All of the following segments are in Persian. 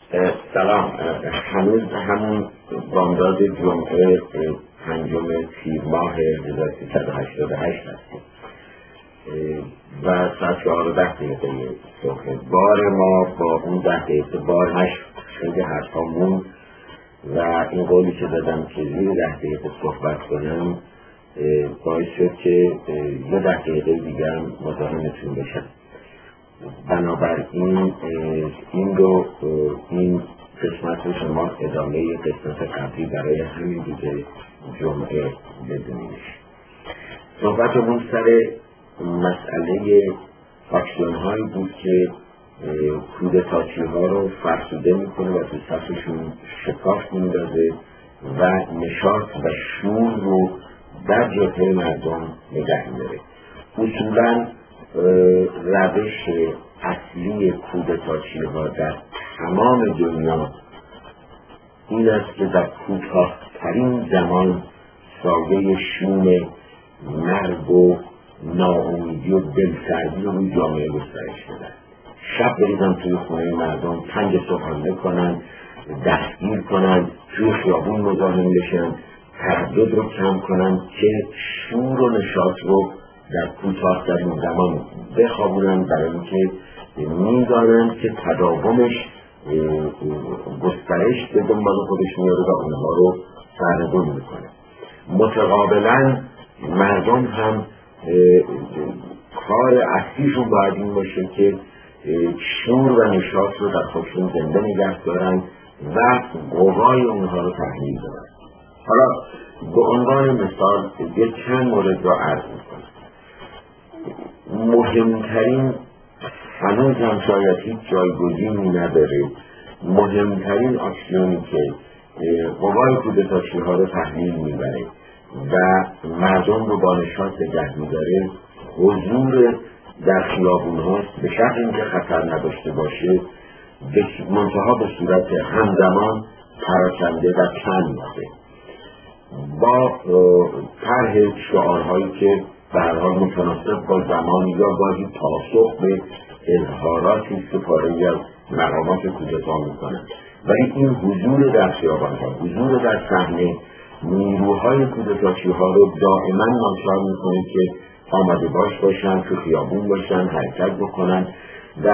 سلام. هنوز همون بامداد جمعه 5 تیر ماه 1388 هستیم و ساعت 4:10 صبح. بار ما با اون 10 دقیقه بار نشد، خیلی حرفامون و این قولی که دادم که زیر 10 دقیقه صحبت کنم باعث شد که یه 10 دقیقه دیگه هم مزاحمتون بشم. بنابراین این قسمت شما ادامه قسمت قبلی برای همین دیگه جمعه بدونیش. صحبتمون سر مسئله اکسیون هایی بود که کودتاچی ها رو فرسوده میکنه و تو صفشون شکاف میندازه و نشاط و شور رو در جبهه مردم نگه میداره. اصولاً روش اصلی کودتاچی ها در تمام دنیا این است که در کوتاه‌ترین زمان سایه شوم مرگ و ناامیدی و دلسردی رو روی جامعه گسترش بدن. شب بریزن توی خونه مردم، 5 صبح حمله کنن، دستگیر کنن، توی خیابون مزاحم بشن، تردد رو کم کنن که شور و نشاط رو در کوتاه‌ترین زمان بخوابونن، برای اینکه میدانند که تداومش گسترش به دنبال خودش میاره و اونها رو سرنگون میکنه. متقابلا مردم هم کار اصلیشون باید این باشه که شور و نشاط رو در خودشون زنده نگه دارن و قوای اونها رو تحمیل دارن. حالا به عنوان مثال یک چند مورد را عرض میکنم. مهمترین، هنوز هم شاید هیچ جایگزینی نداره، مهمترین اکسیونی که قوای کودتاچی ها رو تحمیل میبره و مردم رو با نشاط نگه میداره حضور در خیابون هاست، به شرط اینکه خطر نداشته باشه، منتها به صورت همزمان پراکنده و چند ماده با طرح شعارهایی که به هر حال متناسب با زمان یا بازی پاسخ به اظهاراتی سپاره‌ای از مقامات کودتا میکنند. ولی این حضور در خیابان‌ها، حضور در صحنه نیروهای کودتاچی ها رو دائما ناچار میکنه که آماده باش باشن، تو خیابون باشن، حرکت بکنن و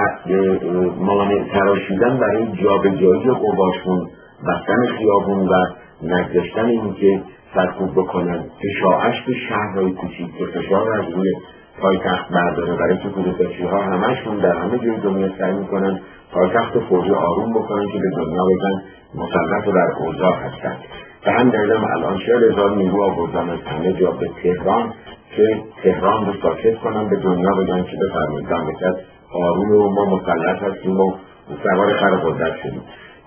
مانع تراشیدن برای جابجایی قواشون، بستن خیابون و نگذاشتن این که سرکوب بکنن، اشاعش به شهرهای کوچیک که فشار از روی پایتخت برداره، برای که کودتاچی ها همشون در همه جای دنیا سعی میکنن پایتخت فوری آروم بکنن که به دنیا بگن مسلط و در اوضاع هستن. به هم دلیلم الان 40,000 نیرو آوردن از همه جا به تهران که تهران رو ساکت کنن، به دنیا بگن که بفرمایید مملکت آروم و ما مسلط هستیم و سوار خر قدرت شدیم.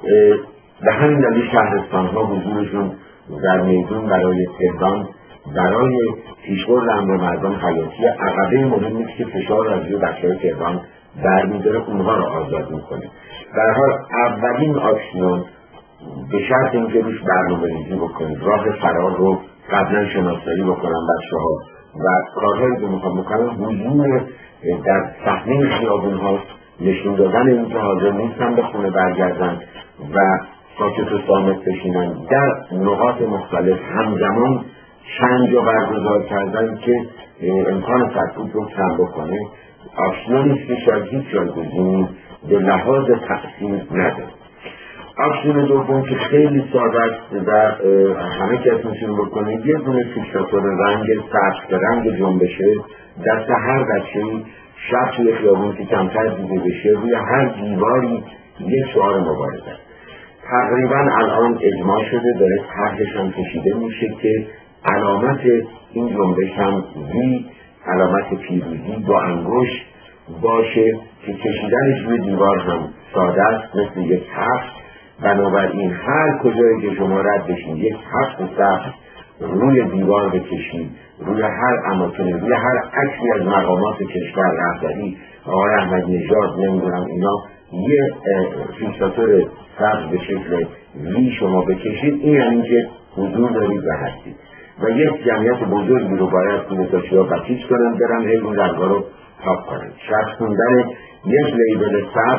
به همین دلیل شهرستان ها حضورشون در میدون برای تهران، برای پیشبرد امر مردم حیاتی، عقبه مهمی است که فشار از روی بچه‌های تهران برمی‌داره، اونها رو آزاد میکنه. در حال اولین اکسیون به شرط اینکه روش برنامه‌ریزی بکنید، راه فرار رو قبلا شناسایی بکنن بچه‌ها و کارهایی که میخوام بکنن حضور در صحنه خیابون هاست، نشون دادن این که حاضر نیستن به خونه برگردن و ساکت و صامت بشینن، در نقاط مختلف همزمان چند جا برگزار کردن که امکان سرکوب رو کم بکنه. اکسیونی است که شاید هیچ جایگزینی به لحاظ تأثیر نداره. اکسیون دوم که خیلی ساده است و همه کس میتونه بکنه، یه دونه فیکساتور رنگ سبز رنگ جنبشه دست هر بچه‌ای شب توی خیابون که کمتر دیده بشه، روی هر دیواری یک شعار مبارزه. تقریبا الان اجماع شده، داره طرحش هم کشیده میشه که علامت این جنبش هم وی، علامت پیروزی با انگشت باشه که کشیدنش روی دیوار هم ساده است، مثل یک هفت. بنابراین هر کجایی که شما رد بشین یک هفت سخت روی دیوار بکشید، روی هر اماکن، روی هر عکسی از مقامات کشور، رهبری، آقای احمدی‌نژاد، نمیدونم اینا، یه فیکساتور سبز به شکل وی شما بکشید، این یعنی که حضور دارید و هستید و یک جمعیت بزرگی رو باید کودتاچی‌ها بسیج کنن، برن هی اون رنگ‌ها رو تاب کنن. شخصوندن یک لیبل سبز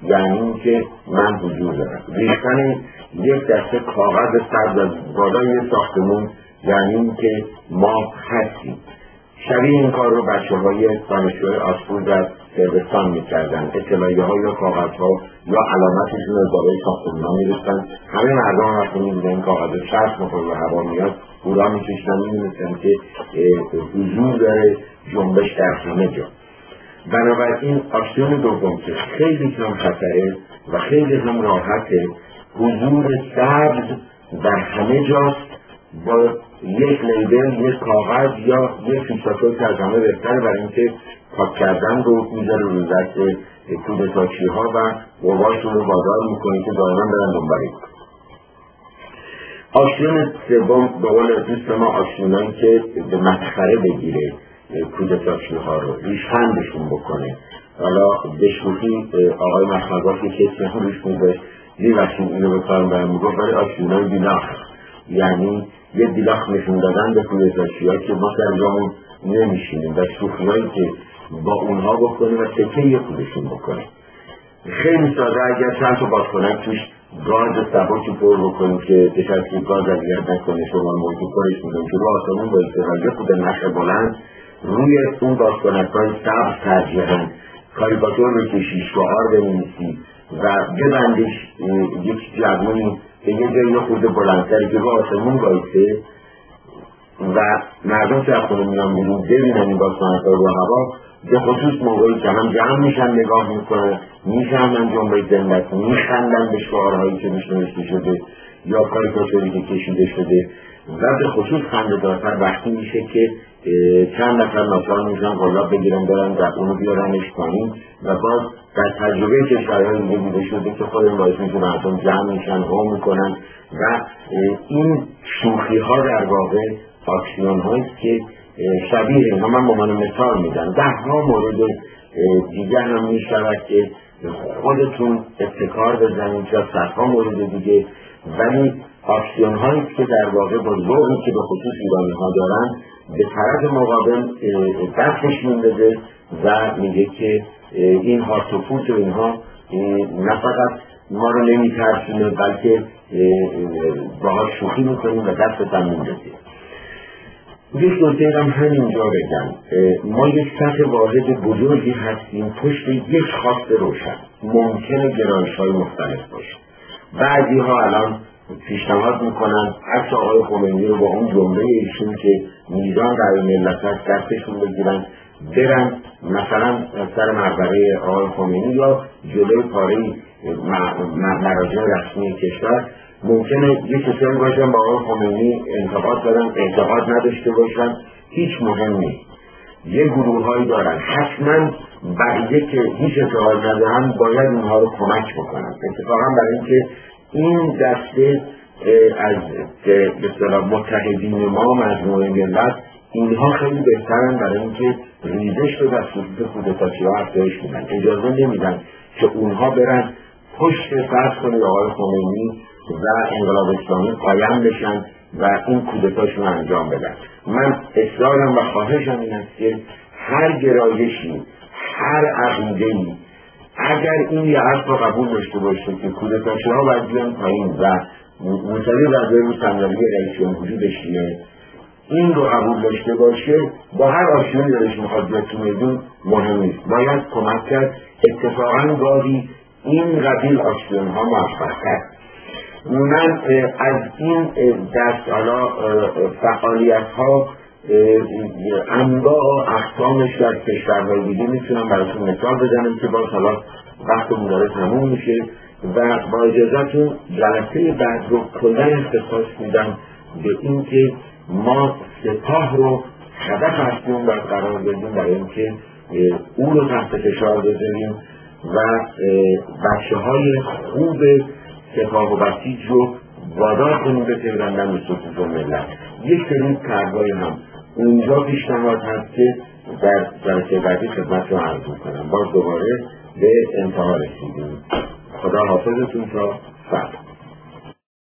یعنی اینکه من حضور دارم. ریختن یک دسته کاغذ سبز از بالای ساختمون یعنی اینکه ما هستیم. شبیه این کار رو بچه‌های دانشجوی آسفور در صربستان می‌کردن. اطلاعیه‌ها یا کاغذها یا علامتشون رو بالای ساختمون‌ها می‌ریختن. همه مردم وقتی می‌دیدن این کاغذ چرخ می‌خوره و هوا میاد هورا می‌کشیدن، می‌دونستن که حضور داره، جنبش در همه جا. بنابراین آکسیون دوم که خیلی کم خطره و خیلی هم راحته، حضور سبز در همه جاست. با یک لیبل، یک کاغذ یا یک فیکساتور ترجمه بهتره، برای اینکه پاک کردن رو میذاره رو دست کودتاچی ها و قواشون رو وادار میکنه که دائما برن دنباله. آکسیون سوم به قول دوست ما آکسیونایی که به مسخره بگیره کودتاچی ها رو، ریشخندشون بکنه. حالا به شوخی آقای مخمگاه که کسی هم روش میذاشت لیوشون اینو بکارم برم میگفت، ولی آکسیونای بیلاخ، یعنی یه بیلاخ نشون دادن به کودتاچی ها که ما سرجامون نمیشینیم و شوخی هایی که با اونها بکنه و سکه یه خودشون بکنه. خیلی ساده، اگر چند تا بادکنک توش گاز سبکی پر بکنید که کسی گاز اذیت نکنه، شما موضوع پرش میکنید که رو آسمون با استفاده خود نخ بلند روی اون بادکنک‌های سبز ترجیحاً کاریکاتور بکشی، شعار بنویسی و ببندش یک جوونی به یه جایی خورده بلندتری که رو آسمون بایسته و مردم که از خونه میان بیرون ببینن این بادکنک‌ها رو هوا، به خصوص موقعی که هم جمع میشن نگاه میکنن، میفهمن جنبش زندگی، میخندن به شعارهایی که نوشته شده یا کاریکاتوری که کشیده شده و به خصوص خنده‌دارتر وقتی میشه که چند نفر ناچار میشن قلاب بگیرن برن در اونو بیارنش پایین و باز در تجربه کشورهای دیگه دیده شده که خود این باعث میشه مردم جمع میشن، هم میکنن و این شوخی ها در واقع آکسیون هاییست که شبیه اینا. من به عنوان مثال میدم، ده ها مورد دیگه هم میشود که خودتون ابتکار بزنید یا صدها مورد دیگه، ولی آکسیون هایی که در واقع با ذوقی که به خصوص ایرانی ها دارن به طرف مقابل دستش میندازه و میگه که این هات و فوت و اینها نه فقط ما رو نمیترسونه بلکه باهاش شوخی میکنیم و دست هم میندازه. یک نکته هم همینجا بگم، ما یک سطح واحد بزرگی هستیم پشت یک خط روشن. ممکنه گرایش‌های مختلف باشه. بعضی ها الان پیشنهاد میکنن حتی آقای خمینی رو با اون جمله ایشون که میزان رأی ملت هست دستشون بگیرن برن مثلا سر مقبره آقای خمینی یا جلوی پاره مراجع رسمی کشور. ممکنه یک کسانی باشن با آقای خمینی انتقاد دارن، اعتقاد نداشته باشن، هیچ مهم نیست. یه گروه هایی دارن حتما بقیه که هیچ اعتقاد ندارن باید اونها رو کمک بکنن. اتفاقا برای اینکه این دسته از به اصطلاح متحدین ما مجموعه ملت، اینها خیلی بهترن برای اینکه ریزش رو در صورت کودتاچی‌ها افزایش میدن. اجازه نمیدن که اونها برن پشت فرض کنید آقای خمینی و انقلاب اسلامی قایم بشن و این کودتاشون انجام بدن. من اصرارم و خواهشم این است که هر گرایشی، هر عقیده‌ای اگر این یه عرض رو قبول داشته باشه که کودتاچی‌ها باید بیان پایین و مصلی وزیر رو صندلی رئیس جمهوری بشینه، این رو قبول داشته باشه، با هر آکسیونی دارش میخواد بیاد تو میدون مهم نیست، باید کمک کرد. اتفاقا گاهی این قبیل آکسیون ها موفق‌تر. من از این دست حالا فعالیت ها انواع اقسامش در کشورهای دیگه میتونم براتون مثال بزنم که باز حالا وقتمون داره تموم میشه و با اجازهتون جلسه بعد رو کلا اختصاص میدم به این که ما سپاه رو هدف اصلیمون باید قرار بدیم برای اینکه او رو تحت فشار بذاریم و بچه های خوب سپاه و بسیج رو وادار کنیم به پیوندن به صفوف ملت. یک سری کارهای هم اونجا پیشنهاد هست که در جلسه بعدی خدمت رو عرض میکنم. باز دوباره به انتها رسیدیم. خدا حافظتون تا فردا.